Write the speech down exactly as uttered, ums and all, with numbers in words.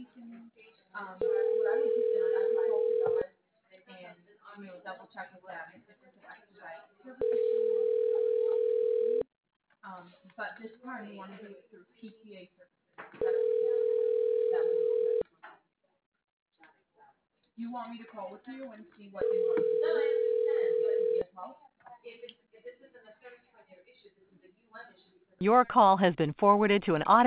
Your call has been forwarded to an auto